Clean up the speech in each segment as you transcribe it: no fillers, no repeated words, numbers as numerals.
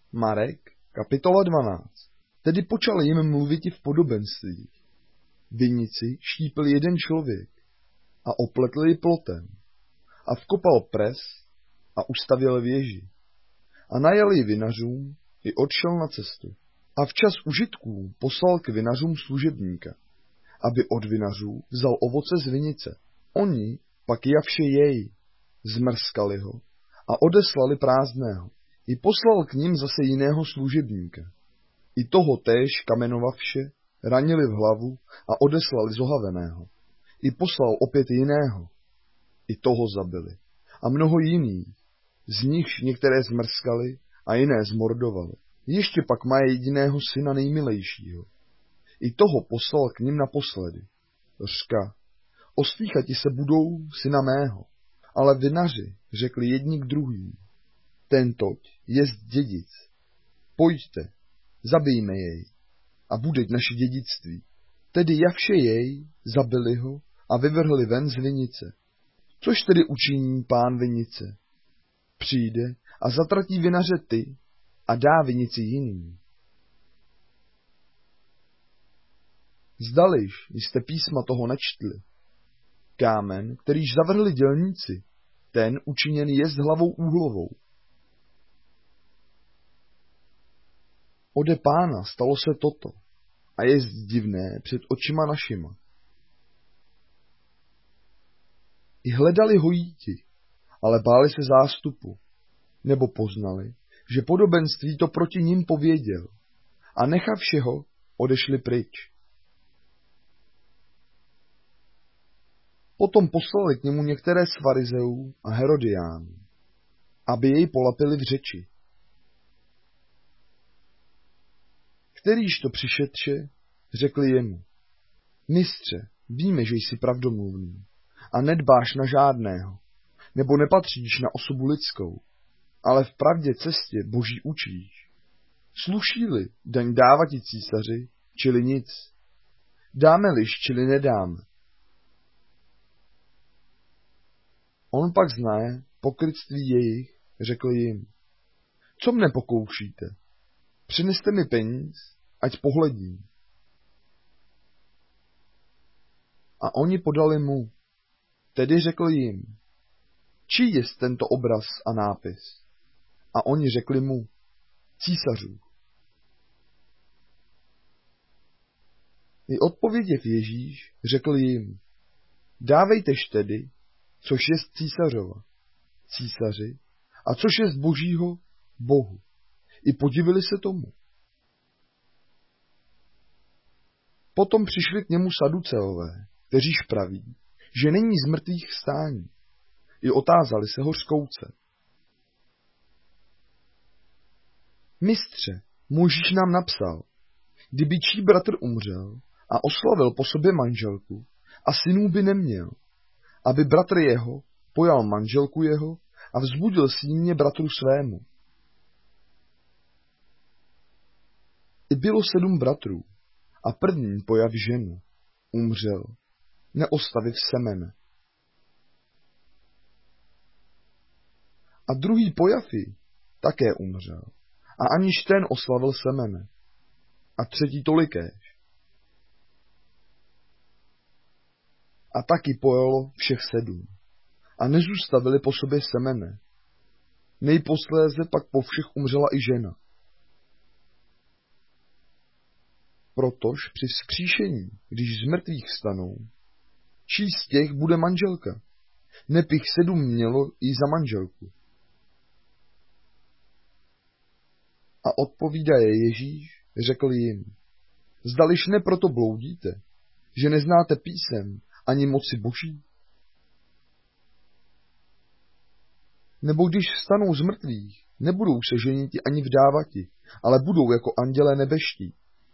Marek, kapitola 12. Tedy počal jim mluviti v podobenstvích. Vinici štípil jeden člověk a opletl ji plotem a vkopal pres a ustavil věži a najal ji vinařům i odšel na cestu. A včas užitků poslal k vinařům služebníka, aby od vinařů vzal ovoce z vinice. Oni pak javše jej, zmrskali ho a odeslali prázdného. I poslal k ním zase jiného služebníka. I toho též kamenovavše ranili v hlavu a odeslali zohaveného. I poslal opět jiného. I toho zabili. A mnoho jiných, z nichž některé zmrskali a jiné zmordovali. Ještě pak má jediného syna nejmilejšího. I toho poslal k ním naposledy. Řka, oslýchati se budou syna mého. Ale vinaři řekli jedni k druhým. Tentoť jest dědic. Pojďte, zabijme jej a budeť naše dědictví. Tedy javše jej, zabili ho a vyvrhli ven z vinice. Což tedy učiní pán vinice? Přijde a zatratí vinaře ty a dá vinici jiným. Zdališ jste písma toho nečtli. Kámen, kterýž zavrhli dělníci, ten učiněný jest hlavou úhlovou. Ode pána stalo se toto a je divné před očima našima. I hledali ho jíti, ale báli se zástupu, nebo poznali, že podobenství to proti ním pověděl a nechavši ho odešli pryč. Potom poslali k němu některé z farizeů a Herodiánů, aby jej polapili v řeči. Kterýž to přišetře, řekli jemu, mistře, víme, že jsi pravdomluvný a nedbáš na žádného, nebo nepatříš na osobu lidskou, ale v pravdě cestě Boží učíš. Sluší-li daň dávati císaři, čili nic, dáme-liž, čili nedáme. On pak zná pokrytství jejich, řekl jim, co mne pokoušíte? Přineste mi peníz, ať pohledím. A oni podali mu, tedy řekl jim, čí jest tento obraz a nápis? A oni řekli mu, císařů. I odpověděv Ježíš řekl jim, dávejtež tedy, což jest císařova, císaři, a což jest Božího, Bohu. I podivili se tomu. Potom přišli k němu saduceové, kteříž praví, že není z mrtvých vstání. I otázali se ho řkouce. Mistře, Mojžíš nám napsal, kdyby čí bratr umřel a oslavil po sobě manželku a synů by neměl, aby bratr jeho pojal manželku jeho a vzbudil símě bratru svému. I bylo 7 bratrů a první pojav ženu, umřel, neostaviv semene. A druhý pojav ji také umřel, a aniž ten oslavil semene. A třetí tolikéž. A taky pojalo všech 7. A nezůstavili po sobě semene. Nejposléze pak po všech umřela i žena. Protož při vzkříšení, když z mrtvých vstanou, čí z těch bude manželka? Nepich 7 mělo jí za manželku. A odpovídaje Ježíš, řekl jim, zdališ ne proto bloudíte, že neznáte písem ani moci Boží? Nebo když vstanou z mrtvých, nebudou se ženiti ani vdávati, ale budou jako andělé nebeští.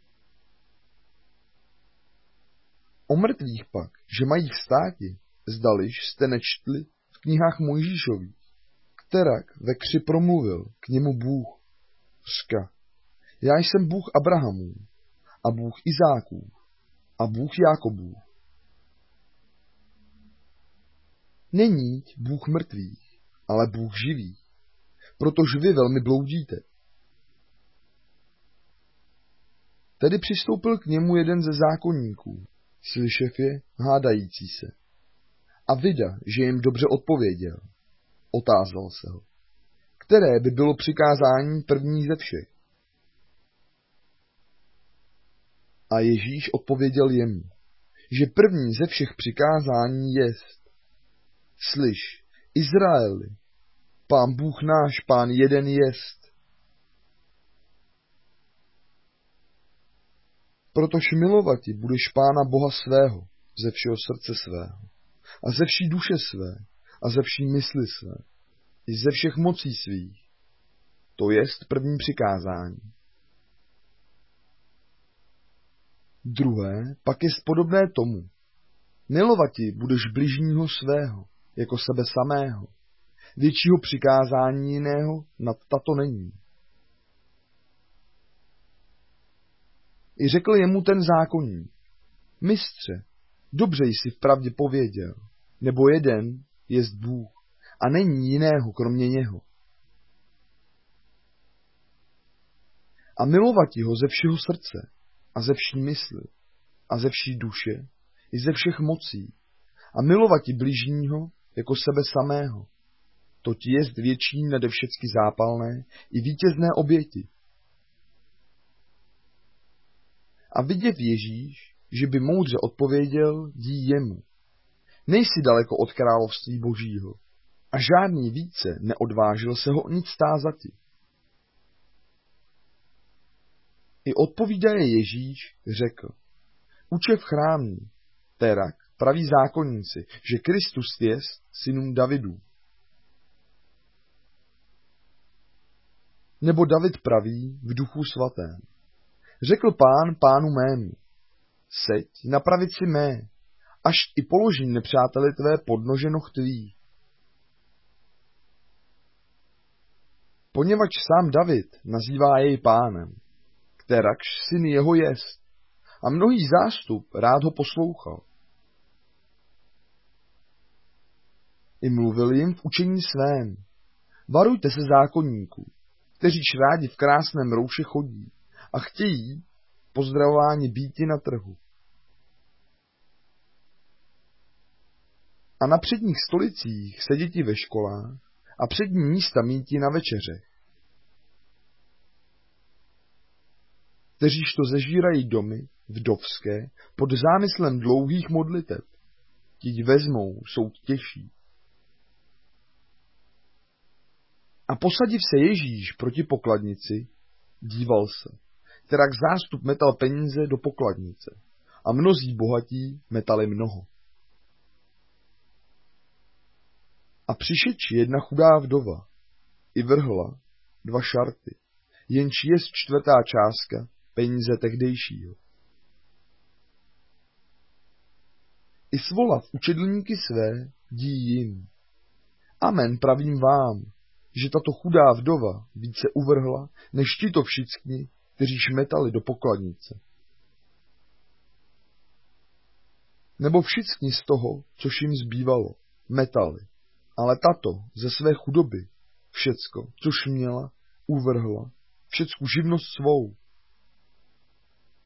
O mrtvých pak, že mají vstáti, zdališ jste nečtli v knihách Mojžíšových, kterak ve kři promluvil k němu Bůh. Řka, já jsem Bůh Abrahamů a Bůh Izákův a Bůh Jákobův. Není Bůh mrtvých, ale Bůh živých, protože vy velmi bloudíte. Tedy přistoupil k němu jeden ze zákonníků, slyšev je hádající se. A vida, že jim dobře odpověděl, otázal se ho, které by bylo přikázání první ze všech. A Ježíš odpověděl jemu, že první ze všech přikázání jest: Slyš, Izraeli, Pán Bůh náš, Pán jeden jest. Protož milovati budeš Pána Boha svého ze všeho srdce svého a ze vší duše své a ze vší mysli své i ze všech mocí svých. To jest první přikázání. Druhé pak jest podobné tomu. Milovati budeš bližního svého, jako sebe samého. Většího přikázání jiného nad tato není. I řekl jemu ten zákonník: Mistře, dobře jsi vpravdě pověděl, nebo jeden jest Bůh a není jiného kromě něho. A milovati ho ze všeho srdce a ze vší mysli a ze vší duše i ze všech mocí a milovati bližního jako sebe samého. To ti jest větší nade všecky zápalné i vítězné oběti. A vidět Ježíš, že by moudře odpověděl, dí jemu: Nejsi daleko od království Božího. A žádný více neodvážil se ho nic tázati. I odpovídaje Ježíš řekl: Uče v chrámě, terak praví zákonníci, že Kristus jest synům Davidů. Nebo David praví v duchu svatém: Řekl Pán Pánu mému: Seď na pravici mé, až i položím nepřáteli tvé podnože noh tvých. Poněvadž sám David nazývá jej Pánem, kterakž syn jeho jest, a mnohý zástup rád ho poslouchal. I mluvil jim v učení svém: Varujte se zákonníků, kteříž rádi v krásném rouše chodí a chtějí pozdravováni býti na trhu. A na předních stolicích seděti ve školách a přední místa míti na večeřech. Kteříž to zežírají domy vdovské pod zámyslem dlouhých modliteb, tiť vezmou soud těžší. A posadiv se Ježíš proti pokladnici, díval se, kterak zástup metal peníze do pokladnice a mnozí bohatí metali mnoho. A přišeč jedna chudá vdova i vrhla 2 šarty, jenž jest 4. částka peníze tehdejšího. I svolav učedlníky své, dí jim: Amen, pravím vám, že tato chudá vdova více uvrhla, než tito všichni, kteříž metali do pokladnice. Nebo všichni z toho, což jim zbývalo, metali, ale tato ze své chudoby všecko, což měla, uvrhla, všecku živnost svou